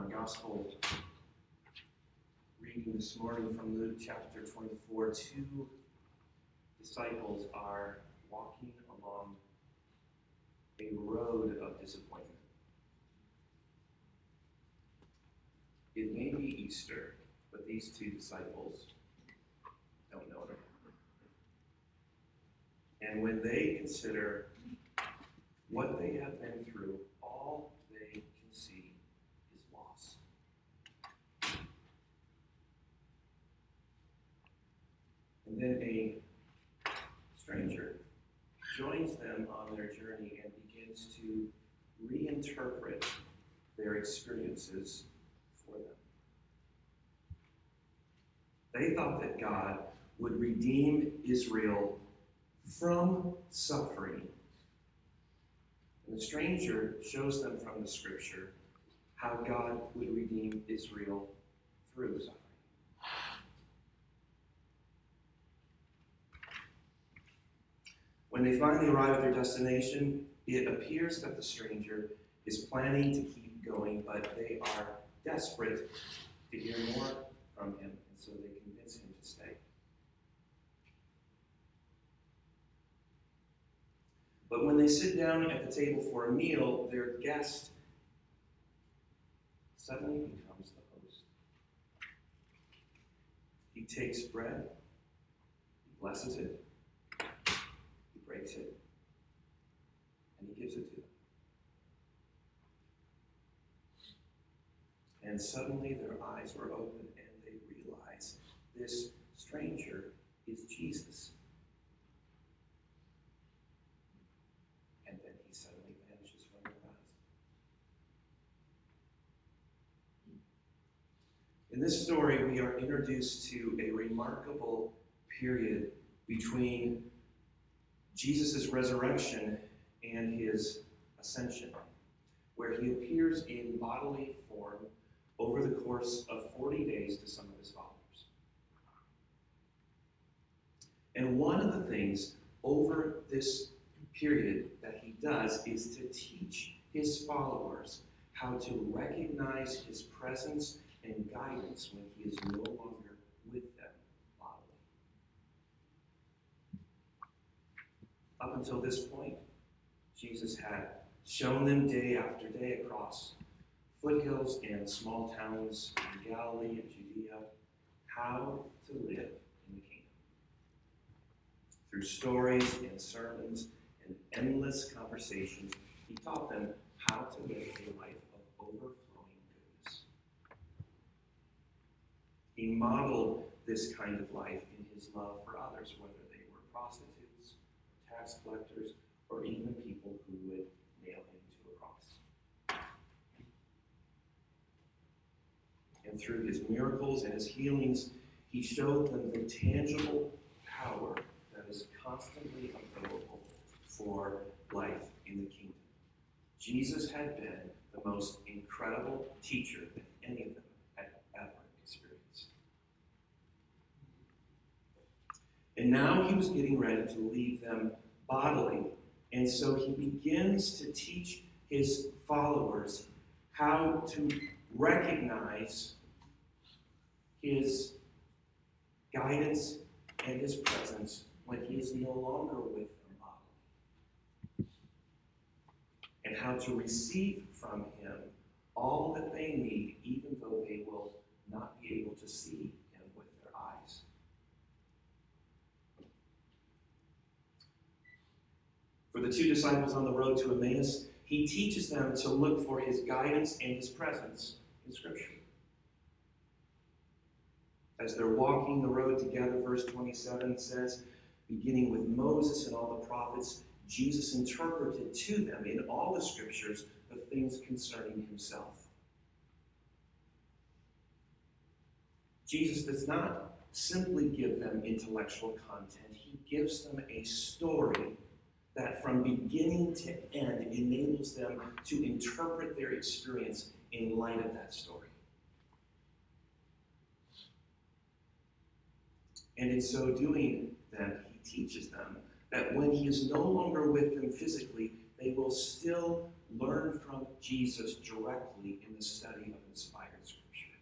Our gospel reading this morning from Luke chapter 24, two disciples are walking along a road of disappointment. It may be Easter, but these two disciples don't know it. And when they consider what they have been through, all they can see is loss. And then a stranger joins them on their journey and begins to reinterpret their experiences for them. They thought that God would redeem Israel from suffering. And the stranger shows them from the scripture how God would redeem Israel through suffering. When they finally arrive at their destination, it appears that the stranger is planning to keep going, but they are desperate to hear more from him, and so they convince him to stay. But when they sit down at the table for a meal, their guest suddenly becomes the host. He takes bread, he blesses it, he breaks it, and he gives it to them. And suddenly their eyes were opened and they realize this stranger is Jesus. And then he suddenly vanishes from their eyes. In this story, we are introduced to a remarkable period between Jesus' resurrection and his ascension, where he appears in bodily form over the course of 40 days to some of his followers. And one of the things over this period that he does is to teach his followers how to recognize his presence and guidance when he is no longer with them bodily. Up until this point, Jesus had shown them day after day across foothills and small towns in Galilee and Judea how to live in the kingdom. Through stories and sermons and endless conversations, he taught them how to live a life of overflowing goodness. He modeled this kind of life in his love for others, whether they were prostitutes, tax collectors, or even people who would nail him to a cross. And through his miracles and his healings, he showed them the tangible power that is constantly available for life in the kingdom. Jesus had been the most incredible teacher that any of them had ever experienced. And now he was getting ready to leave them bodily. And so he begins to teach his followers how to recognize his guidance and his presence when he is no longer with them bodily. And how to receive from him all that they need, even though they will not be able to see him with their eyes. For the two disciples on the road to Emmaus, he teaches them to look for his guidance and his presence in Scripture. As they're walking the road together, verse 27 says, beginning with Moses and all the prophets, Jesus interpreted to them in all the Scriptures the things concerning himself. Jesus does not simply give them intellectual content. He gives them a story that from beginning to end enables them to interpret their experience in light of that story. And in so doing, then, he teaches them that when he is no longer with them physically, they will still learn from Jesus directly in the study of inspired Scripture.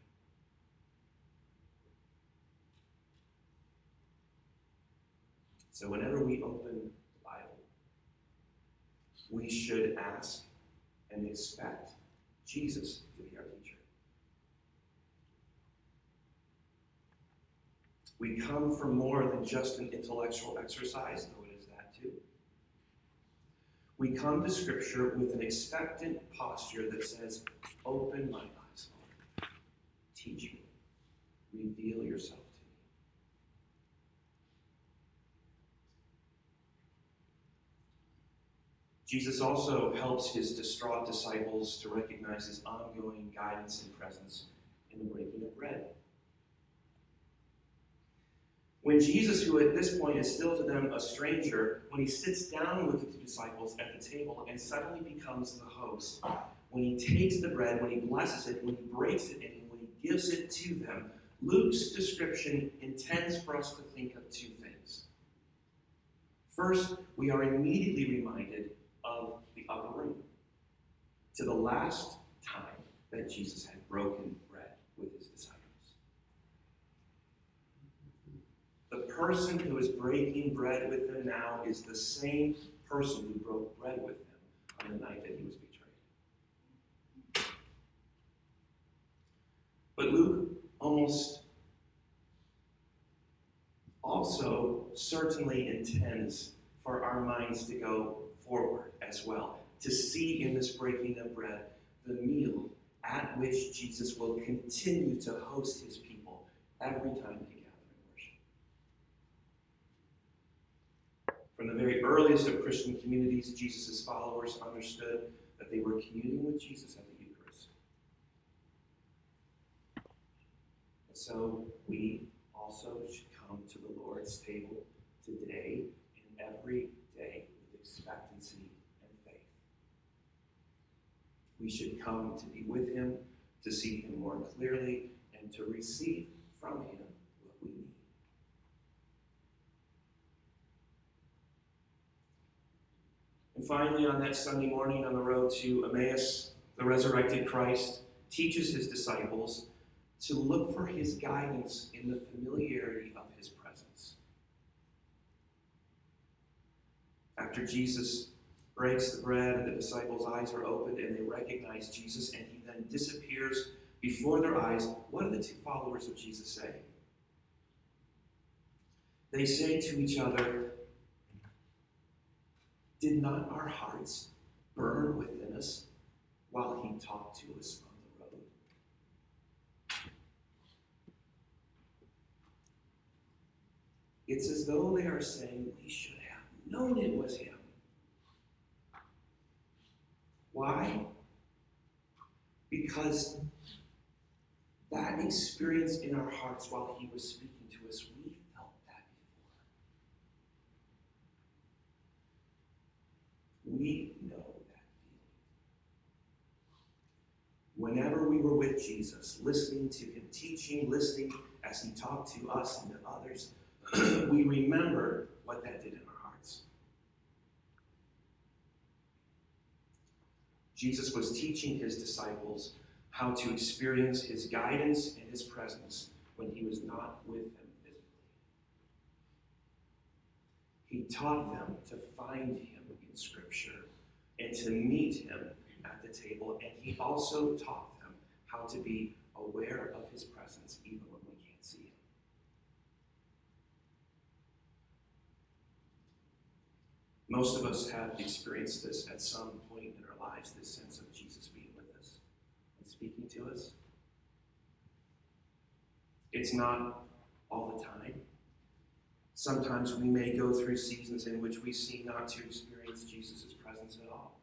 So whenever we open the Bible, we should ask and expect Jesus to be our teacher. We come for more than just an intellectual exercise, though it is that too. We come to Scripture with an expectant posture that says, open my eyes, Lord. Teach me. Reveal yourself to me. Jesus also helps his distraught disciples to recognize his ongoing guidance and presence in the breaking of bread. When Jesus, who at this point is still to them a stranger, when he sits down with the disciples at the table and suddenly becomes the host, when he takes the bread, when he blesses it, when he breaks it, and when he gives it to them, Luke's description intends for us to think of two things. First, we are immediately reminded of the upper room, to the last time that Jesus had broken bread with his disciples. The person who is breaking bread with them now is the same person who broke bread with them on the night that he was betrayed. But Luke almost also certainly intends for our minds to go forward as well, to see in this breaking of bread the meal at which Jesus will continue to host his people every time they gather in worship. From the very earliest of Christian communities, Jesus' followers understood that they were communing with Jesus at the Eucharist. And so we also should come to the Lord's table today and every day with expectancy and faith. We should come to be with him, to see him more clearly, and to receive from him what we need. And finally, on that Sunday morning on the road to Emmaus, the resurrected Christ teaches his disciples to look for his guidance in the familiarity of his presence. After Jesus breaks the bread and the disciples' eyes are opened and they recognize Jesus and he then disappears before their eyes, what do the two followers of Jesus say? They say to each other, "Did not our hearts burn within us while he talked to us on the road?" It's as though they are saying, we should have known it was him. Why? Because that experience in our hearts while he was speaking to us, we felt that before. We know that feeling. Whenever we were with Jesus, listening to him teaching, listening as he talked to us and to others, we remember what that did in our hearts. Jesus was teaching his disciples how to experience his guidance and his presence when he was not with them physically. He taught them to find him in Scripture and to meet him at the table, and he also taught them how to be aware of his presence even when we can't see him. Most of us have experienced this at some point in our lives, this sense of Jesus being with us and speaking to us. It's not all the time. Sometimes we may go through seasons in which we seem not to experience Jesus' presence at all.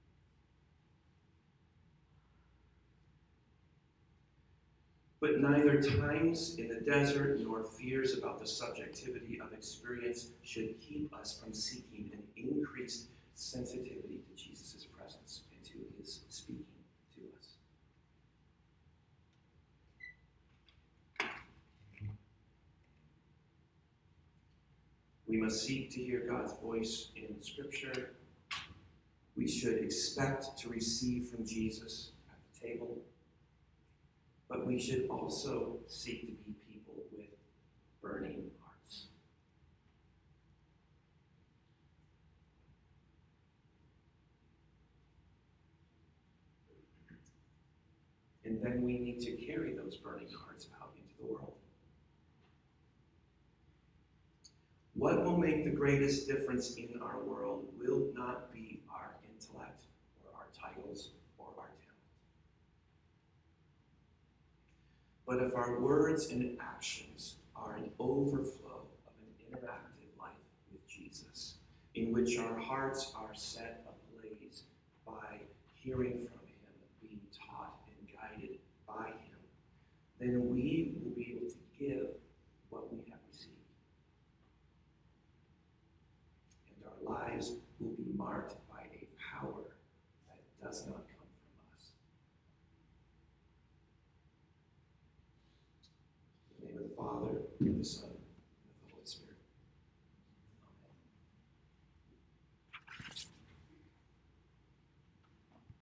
But neither times in the desert nor fears about the subjectivity of experience should keep us from seeking an increased sensitivity to Jesus' presence and to his speaking to us. We must seek to hear God's voice in Scripture, We should expect to receive from Jesus at the table, but we should also seek to be people with burning hearts. And then we need to carry those burning hearts out into the world. What will make the greatest difference in our world will not be our intellect or our titles or our talent. But if our words and actions are an overflow of an interactive life with Jesus, in which our hearts are set ablaze by hearing from him, being taught and guided by him, then we will be able to give what we have received. And our lives will be marked by a power that does not come from us. In the name of the Father, and of the Son,